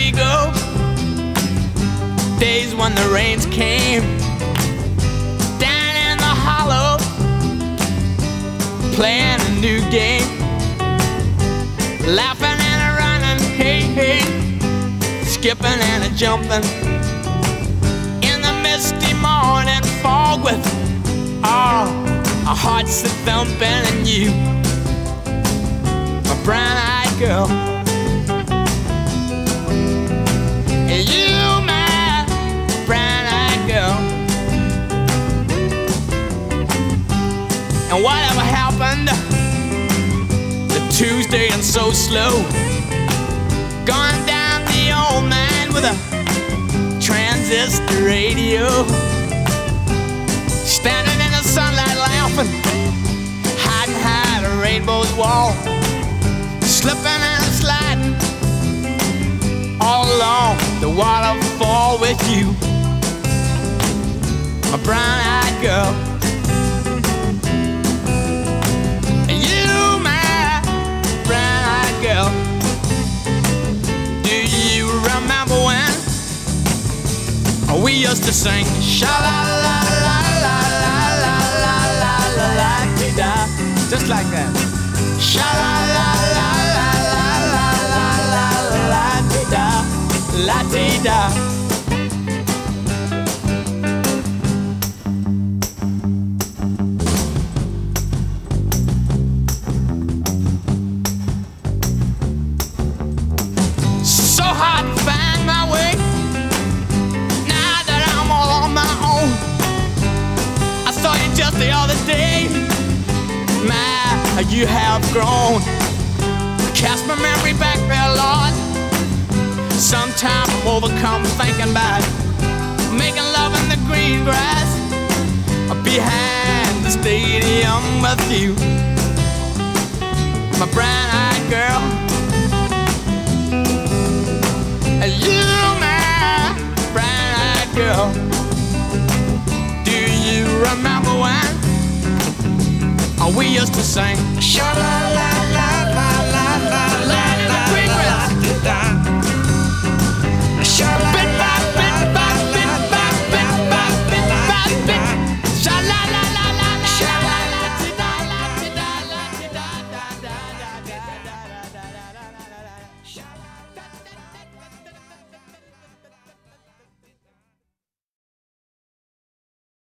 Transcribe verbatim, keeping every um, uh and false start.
Oswego, days when the rains came, down in the hollow, playing a new game, laughing and a running, hey, hey, skipping and a jumping, in the misty morning fog with all our hearts a thumping, and you, my brown-eyed girl, and you, my brown-eyed girl. And whatever happened to Tuesday and so slow, going down the old man with a transistor radio, standing in the sunlight laughing, hiding behind a rainbow's wall, slipping and sliding all along the waterfall with you, my brown-eyed girl. You, my brown-eyed girl. Do you remember when we used to sing sha-la-la-la-la-la-la-la-la-la-la-la-la-la-la-la, just like that. Sha-la-la-la-la-la-la-la-la-la-la-la-la-la. So hard to find my way now that I'm all on my own. I saw you just the other day. My, you have grown. Cast my memory back there, Lord. Sometimes I'm overcome thinking about making love in the green grass behind the stadium with you, my brown-eyed girl. You, my brown-eyed girl. Do you remember when we used to sing sha-la-la?